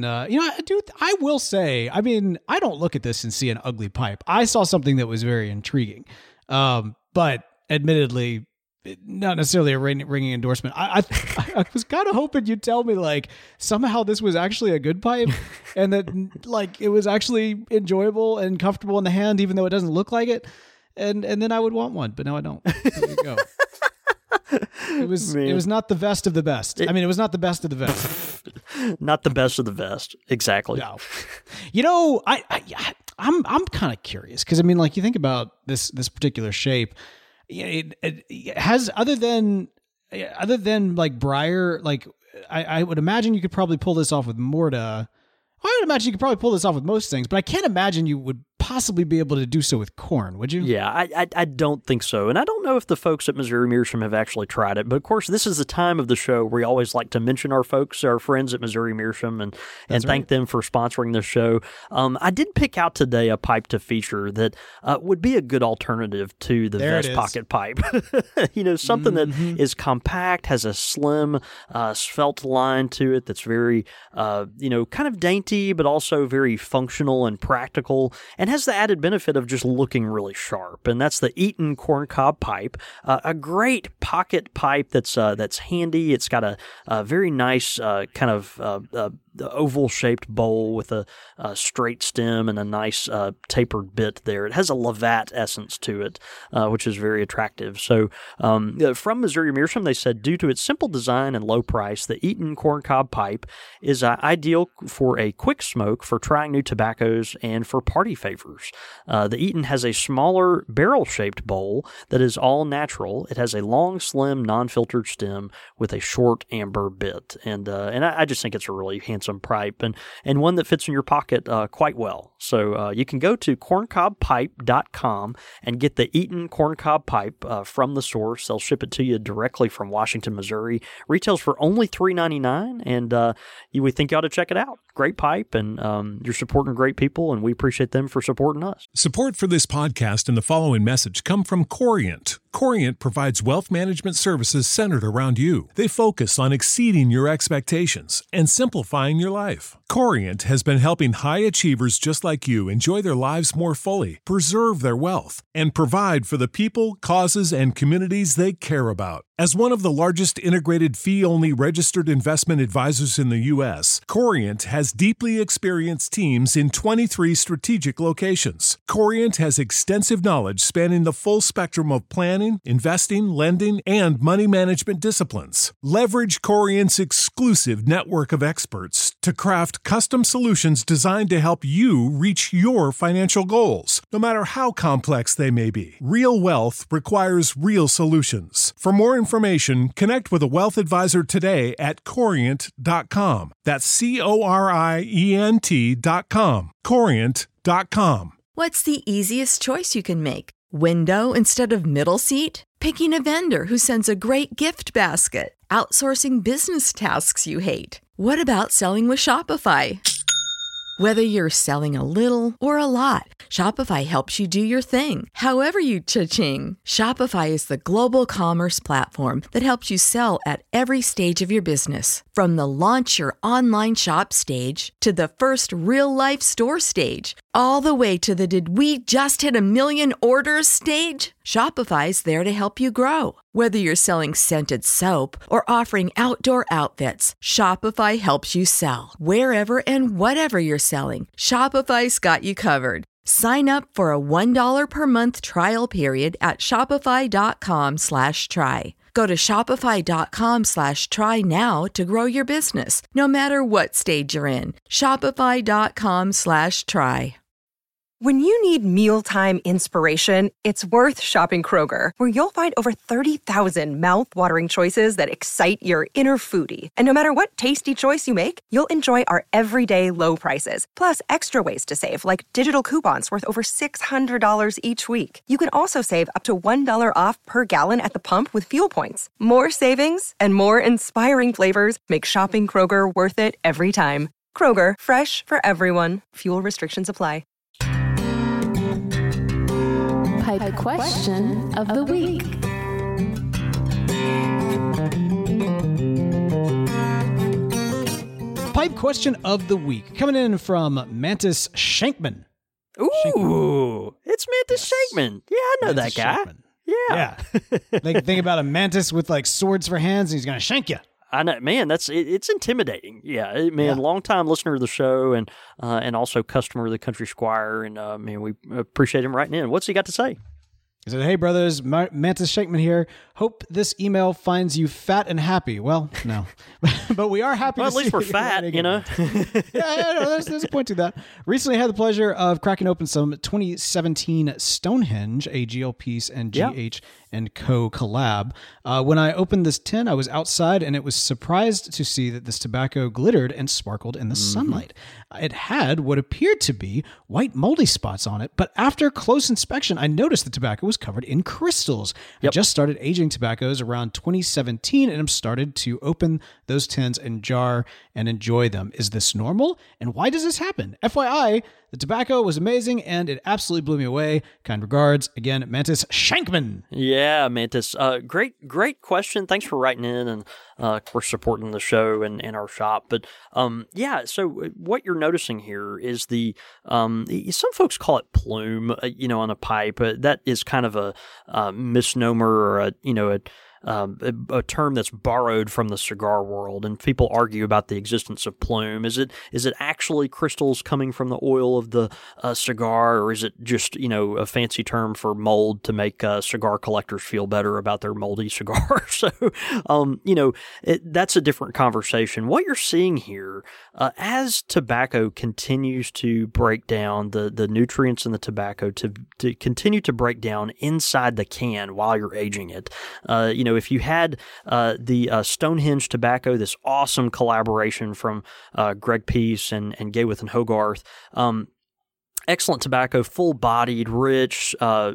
C: I will say, I mean, I don't look at this and see an ugly pipe. I saw something that was very intriguing, but admittedly, not necessarily a ringing endorsement. I was kind of hoping you'd tell me, like, somehow this was actually a good pipe and that, like, it was actually enjoyable and comfortable in the hand, even though it doesn't look like it. And then I would want one, but no, I don't. There you go. It was not the best of the best. It was not the best of the best.
D: Not the best of the best. Exactly.
C: No. I'm kind of curious because, like, you think about this particular shape. It has, other than like Breyer, like I would imagine you could probably pull this off with Morta. I would imagine you could probably pull this off with most things, but I can't imagine you would possibly be able to do so with corn, would you?
D: Yeah, I don't think so. And I don't know if the folks at Missouri Meerschaum have actually tried it. But of course, this is the time of the show where we always like to mention our friends at Missouri Meerschaum, and thank them for sponsoring this show. I did pick out today a pipe to feature that would be a good alternative to the vest pocket pipe. Something that is compact, has a slim, svelte line to it that's very, kind of dainty, but also very functional and practical, and has the added benefit of just looking really sharp. And that's the Eaton corncob pipe, a great pocket pipe that's handy. It's got a very nice kind of oval-shaped bowl with a straight stem and a nice tapered bit there. It has a Lavatt essence to it, which is very attractive. So from Missouri Meerschaum, they said, due to its simple design and low price, the Eaton corncob pipe is ideal for a quick smoke, for trying new tobaccos, and for party favors. The Eaton has a smaller barrel-shaped bowl that is all natural. It has a long, slim, non-filtered stem with a short amber bit. And I just think it's a really handsome pipe and one that fits in your pocket quite well. So you can go to corncobpipe.com and get the Eaton corncob pipe from the source. They'll ship it to you directly from Washington, Missouri. Retails for only $3.99, and we think you ought to check it out. Great pipe, and you're supporting great people, and we appreciate them for supporting us.
E: Support for this podcast and the following message come from Corient. Corient provides wealth management services centered around you. They focus on exceeding your expectations and simplifying your life. Corient has been helping high achievers just like you enjoy their lives more fully, preserve their wealth, and provide for the people, causes, and communities they care about. As one of the largest integrated fee-only registered investment advisors in the U.S., Corient has deeply experienced teams in 23 strategic locations. Corient has extensive knowledge spanning the full spectrum of planning, investing, lending, and money management disciplines. Leverage Corient's exclusive network of experts to craft custom solutions designed to help you reach your financial goals, no matter how complex they may be. Real wealth requires real solutions. For more information, connect with a wealth advisor today at Corient.com. That's Corient.com. Corient.com.
F: What's the easiest choice you can make? Window instead of middle seat? Picking a vendor who sends a great gift basket? Outsourcing business tasks you hate? What about selling with Shopify? Whether you're selling a little or a lot, Shopify helps you do your thing, however you cha-ching. Shopify is the global commerce platform that helps you sell at every stage of your business. From the launch your online shop stage to the first real-life store stage, all the way to the did we just hit 1 million orders stage. Shopify's there to help you grow. Whether you're selling scented soap or offering outdoor outfits, Shopify helps you sell. Wherever and whatever you're selling, Shopify's got you covered. Sign up for a $1 per month trial period at shopify.com/try. Go to shopify.com/try now to grow your business, no matter what stage you're in. Shopify.com/try.
G: When you need mealtime inspiration, it's worth shopping Kroger, where you'll find over 30,000 mouth-watering choices that excite your inner foodie. And no matter what tasty choice you make, you'll enjoy our everyday low prices, plus extra ways to save, like digital coupons worth over $600 each week. You can also save up to $1 off per gallon at the pump with fuel points. More savings and more inspiring flavors make shopping Kroger worth it every time. Kroger, fresh for everyone. Fuel restrictions apply.
B: Pipe question of the week.
C: Pipe question of the week coming in from Mantis Shankman.
D: Ooh, it's Mantis Shankman. Yeah, I know
C: Mantis
D: that guy.
C: Shankman.
D: Yeah.
C: Like, think about a mantis with like swords for hands, and he's gonna shank you.
D: I know, man. It's intimidating. Yeah, man. Long-time listener of the show, and also customer of the Country Squire, and man, we appreciate him writing in. What's he got to say?
C: He said, "Hey brothers, Mantis Shankman here. Hope this email finds you fat and happy." Well, no, but we are happy.
D: Well,
C: to
D: at least
C: see
D: we're fat, you know.
C: No, there's a point to that. Recently, I had the pleasure of cracking open some 2017 Stonehenge, a GL Peace and GH and Co. collab. When I opened this tin, I was outside, and it was surprised to see that this tobacco glittered and sparkled in the sunlight. It had what appeared to be white moldy spots on it, but after close inspection, I noticed the tobacco was covered in crystals. I just started aging tobaccos around 2017, and I'm started to open those tins and jar and enjoy them. Is this normal? And why does this happen? FYI, the tobacco was amazing, and it absolutely blew me away. Kind regards, again, Mantis Shankman.
D: Yeah, Mantis. Great question. Thanks for writing in and for supporting the show and our shop. But so what you're noticing here is some folks call it plume, on a pipe. That is kind of a misnomer or a term that's borrowed from the cigar world, and people argue about the existence of plume. Is it actually crystals coming from the oil of the cigar, or is it just a fancy term for mold to make cigar collectors feel better about their moldy cigar? So that's a different conversation. What you're seeing here, as tobacco continues to break down, the nutrients in the tobacco to continue to break down inside the can while you're aging it. If you had the Stonehenge tobacco, this awesome collaboration from Greg Peace and Gayworth and Hogarth, excellent tobacco, full-bodied, rich,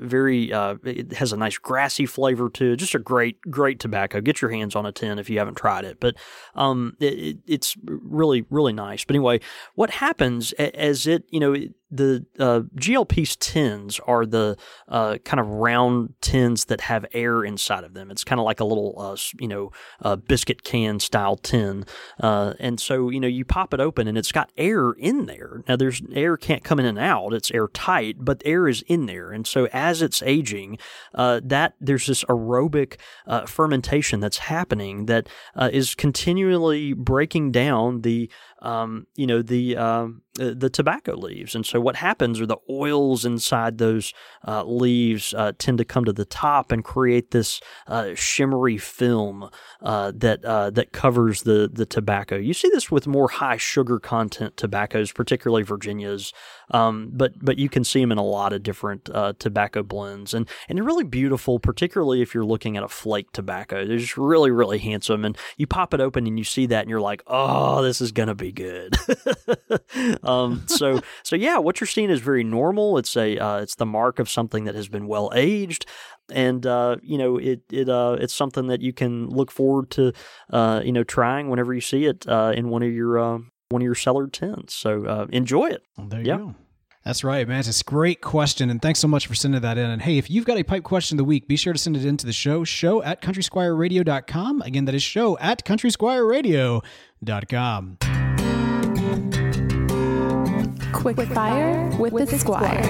D: it has a nice grassy flavor to it. Just a great tobacco. Get your hands on a tin if you haven't tried it. But it's really, really nice. But anyway, what happens as the GL Peace tins are the kind of round tins that have air inside of them. It's kind of like a little, biscuit can style tin. And so, you pop it open and it's got air in there. Now, there's air can't come in and out. It's airtight, but air is in there. And so as it's aging, there's this aerobic fermentation that's happening that is continually breaking down the the tobacco leaves. And so what happens are the oils inside those leaves tend to come to the top and create this shimmery film that covers the tobacco. You see this with more high sugar content tobaccos, particularly Virginias, but you can see them in a lot of different tobacco blends. And they're really beautiful, particularly if you're looking at a flake tobacco. They're just really, really handsome. And you pop it open and you see that and you're like, oh, this is going to be good. So yeah, what you're seeing is very normal. It's the mark of something that has been well aged, and it's something that you can look forward to trying whenever you see it in one of your cellared tins. So enjoy it.
C: Well, there you go. That's right, man. It's a great question, and thanks so much for sending that in. And hey, if you've got a pipe question of the week, be sure to send it in to the show at countrysquireradio.com. Again, that is show at countrysquireradio.com.
B: Quick Fire with the Squire.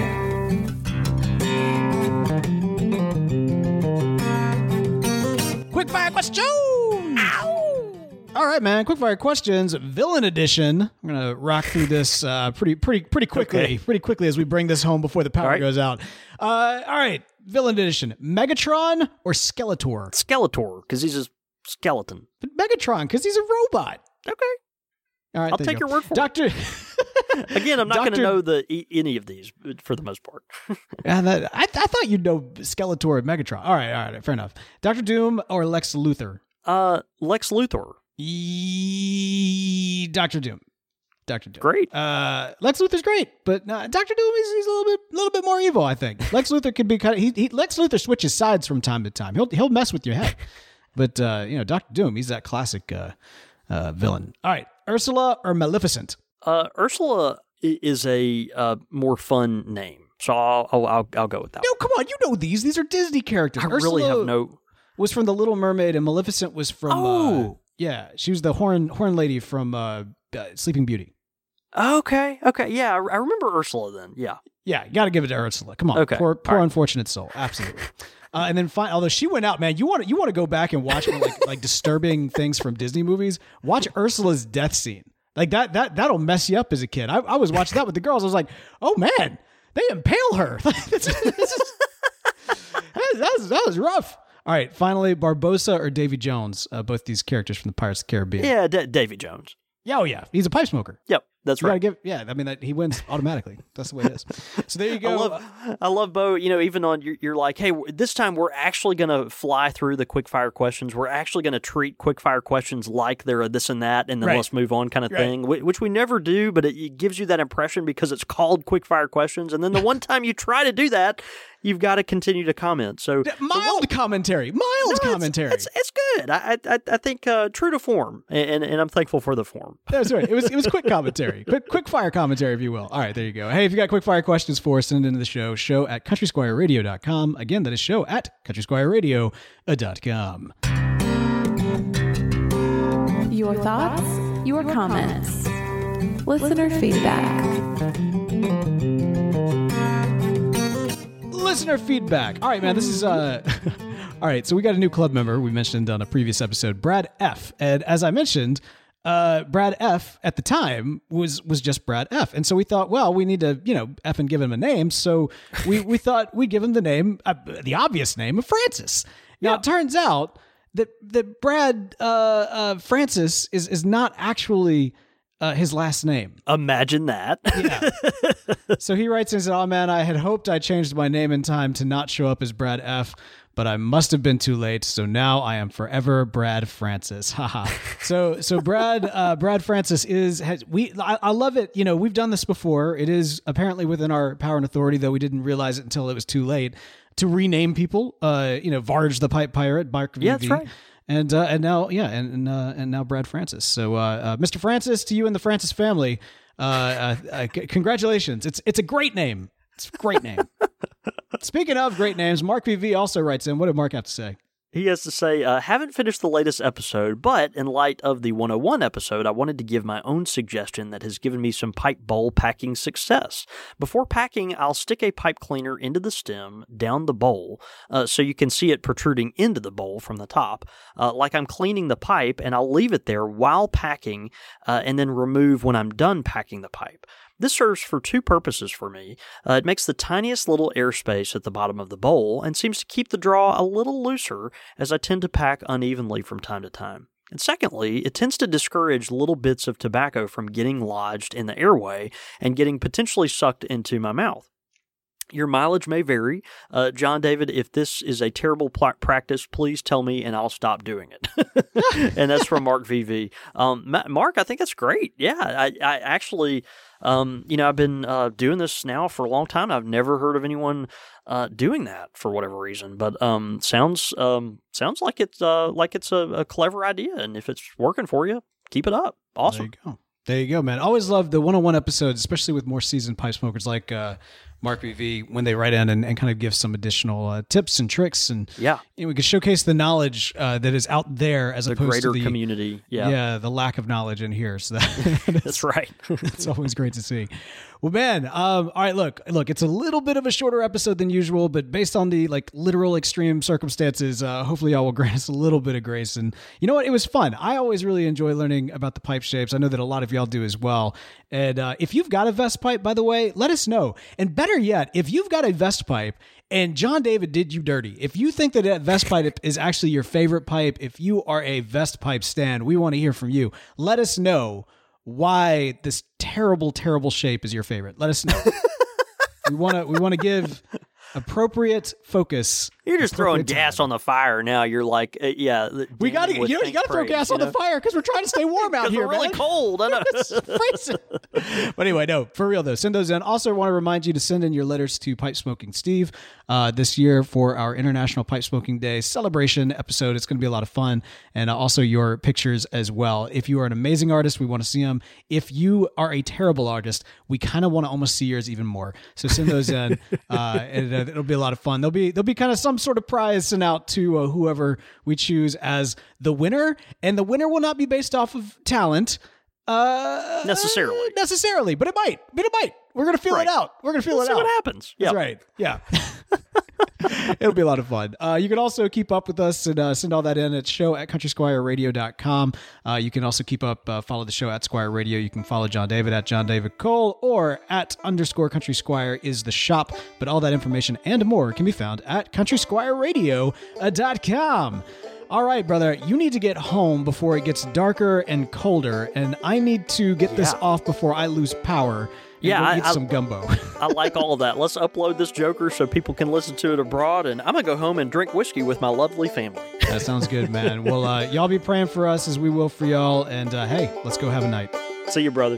C: Quick Fire question! Ow! All right, man. Quick Fire questions, Villain Edition. I'm gonna rock through this pretty quickly, pretty quickly as we bring this home before the power goes out. All right, Villain Edition. Megatron or Skeletor?
D: Skeletor, because he's a skeleton.
C: But Megatron, because he's a robot.
D: Okay.
C: All right,
D: I'll take your word for
C: it.
D: Again, I'm not going to know any of these for the most part.
C: I thought you'd know Skeletor and Megatron. All right, fair enough. Dr. Doom or Lex Luthor?
D: Lex Luthor.
C: Dr. Doom.
D: Great.
C: Lex Luthor's great, but Dr. Doom he's a little bit more evil, I think. Lex Luthor could be kind of Lex Luthor switches sides from time to time. He'll mess with your head, but Dr. Doom, he's that classic villain. All right, Ursula or Maleficent?
D: Ursula is a more fun name, so I'll go with that.
C: No, come on, you know these. These are Disney characters.
D: Ursula
C: really have
D: no.
C: Was from The Little Mermaid, and Maleficent was from. She was the horn lady from Sleeping Beauty.
D: Okay, yeah, I remember Ursula then. Yeah,
C: you got to give it to Ursula. Come on,
D: okay.
C: Poor unfortunate soul, absolutely. And then, although she went out, man, you want to go back and watch like disturbing things from Disney movies. Watch Ursula's death scene. Like that'll mess you up as a kid. I was watching that with the girls. I was like, oh man, they impale her. That was rough. All right, finally, Barbossa or Davy Jones? Both these characters from the Pirates of the Caribbean.
D: Yeah, Davy Jones.
C: Oh yeah, he's a pipe smoker.
D: Yep, that's right.
C: He wins automatically. That's the way it is. So there you go.
D: I love Bo. Even on you're like, hey, this time we're actually going to fly through the quick fire questions. We're actually going to treat quick fire questions like they're a this and that, and then let's move on kind of thing, which we never do. But it gives you that impression because it's called quick fire questions, and then the one time you try to do that, you've got to continue to comment. So
C: mild commentary.
D: It's good. I think true to form, and I'm thankful for the form.
C: That's right. It was quick commentary, quick fire commentary, if you will. All right, there you go. Hey, if you got quick fire questions for us, send it into the show at countrysquireradio.com. Again, that is show at countrysquireradio.com.
B: Your thoughts, your comments, listener feedback.
C: Listener feedback. All right, man, this is all right, so we got a new club member we mentioned on a previous episode, Brad F. And as I mentioned, Brad F at the time was just Brad F. And so we thought, well, we need to, F and give him a name. So we thought we'd give him the name, the obvious name of Francis. Now, it turns out that Brad Francis is not actually his last name.
D: Imagine that.
C: Yeah. So he writes and says, oh man, I had hoped I changed my name in time to not show up as Brad F., but I must have been too late. So now I am forever Brad Francis. Haha. So Brad Francis I love it. We've done this before. It is apparently within our power and authority, though we didn't realize it until it was too late, to rename people. Varge the Pipe Pirate, Mark VV.
D: Yeah, that's right.
C: And now Brad Francis. So Mr. Francis, to you and the Francis family, congratulations. It's a great name. It's a great name. Speaking of great names, Mark VV also writes in. What did Mark have to say?
D: He has to say, haven't finished the latest episode, but in light of the 101 episode, I wanted to give my own suggestion that has given me some pipe bowl packing success. Before packing, I'll stick a pipe cleaner into the stem, down the bowl, so you can see it protruding into the bowl from the top, like I'm cleaning the pipe, and I'll leave it there while packing, and then remove when I'm done packing the pipe. This serves for two purposes for me. It makes the tiniest little airspace at the bottom of the bowl and seems to keep the draw a little looser as I tend to pack unevenly from time to time. And secondly, it tends to discourage little bits of tobacco from getting lodged in the airway and getting potentially sucked into my mouth. Your mileage may vary. John David, if this is a terrible practice, please tell me and I'll stop doing it. And that's from Mark VV. Mark, I think that's great. Yeah, I actually, I've been doing this now for a long time. I've never heard of anyone doing that for whatever reason, but sounds like it's a clever idea. And if it's working for you, keep it up. Awesome.
C: There you go, man. Always love the 101 episodes, especially with more seasoned pipe smokers like Mark BV, when they write in and kind of give some additional tips and tricks. And we can showcase the knowledge that is out there as opposed
D: to the
C: greater
D: community.
C: The lack of knowledge in here. So
D: that's right.
C: It's always great to see. Well, man, all right, look, it's a little bit of a shorter episode than usual, but based on the literal extreme circumstances, hopefully y'all will grant us a little bit of grace. And you know what? It was fun. I always really enjoy learning about the pipe shapes. I know that a lot of y'all do as well. And if you've got a vest pipe, by the way, let us know. And better yet, if you've got a vest pipe and John David did you dirty, if you think that vest pipe is actually your favorite pipe, if you are a vest pipe stan, we want to hear from you. Let us know why this terrible, terrible shape is your favorite. Let us know. we want to give appropriate focus.
D: You're just throwing gas on the fire now. You're like,
C: we got to, you got to throw gas on the fire because we're trying to stay warm out here.
D: We're really cold. I know.
C: It's freezing. But anyway, no, for real though, send those in. Also, want to remind you to send in your letters to Pipe Smoking Steve this year for our International Pipe Smoking Day celebration episode. It's going to be a lot of fun, and also your pictures as well. If you are an amazing artist, we want to see them. If you are a terrible artist, we kind of want to almost see yours even more. So send those in, and it'll be a lot of fun. There'll be kind of some sort of prize sent out to whoever we choose as the winner, and the winner will not be based off of talent necessarily, but it might. We're gonna feel it out. We're gonna feel it out.
D: See what happens.
C: That's right. Yeah. It'll be a lot of fun. You can also keep up with us and send all that in at show@countrysquireradio.com. You can also keep up, follow the show at Squire Radio. You can follow John David at John David Cole or at _Country Squire is the shop. But all that information and more can be found at countrysquireradio.com. All right, brother, you need to get home before it gets darker and colder, and I need to get this off before I lose power.
D: Yeah,
C: eat some gumbo.
D: I like all of that. Let's upload this joker so people can listen to it abroad, and I'm going to go home and drink whiskey with my lovely family.
C: That sounds good, man. Well, y'all be praying for us as we will for y'all, and hey, let's go have a night.
D: See you, brother.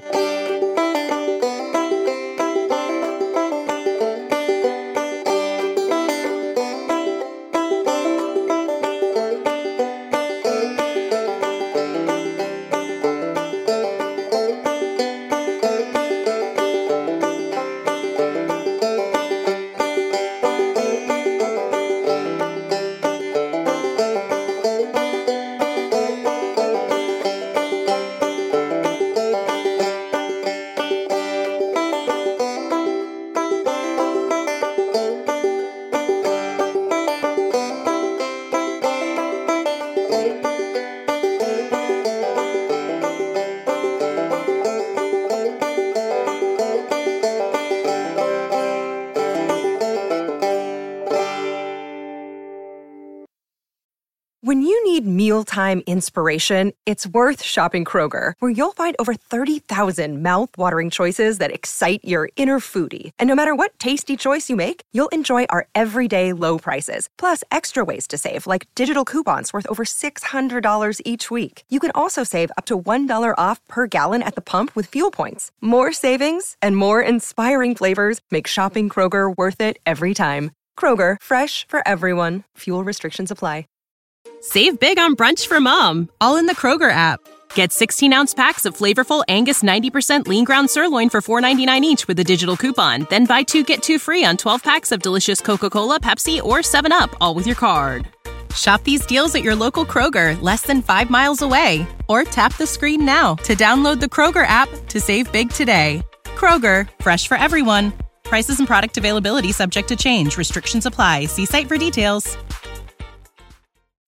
G: When you need mealtime inspiration, it's worth shopping Kroger, where you'll find over 30,000 mouth-watering choices that excite your inner foodie. And no matter what tasty choice you make, you'll enjoy our everyday low prices, plus extra ways to save, like digital coupons worth over $600 each week. You can also save up to $1 off per gallon at the pump with fuel points. More savings and more inspiring flavors make shopping Kroger worth it every time. Kroger, fresh for everyone. Fuel restrictions apply.
H: Save big on brunch for mom, all in the Kroger app. Get 16-ounce packs of flavorful Angus 90% lean ground sirloin for $4.99 each with a digital coupon. Then buy 2, get 2 free on 12 packs of delicious Coca-Cola, Pepsi, or 7-Up, all with your card. Shop these deals at your local Kroger, less than 5 miles away. Or tap the screen now to download the Kroger app to save big today. Kroger, fresh for everyone. Prices and product availability subject to change. Restrictions apply. See site for details.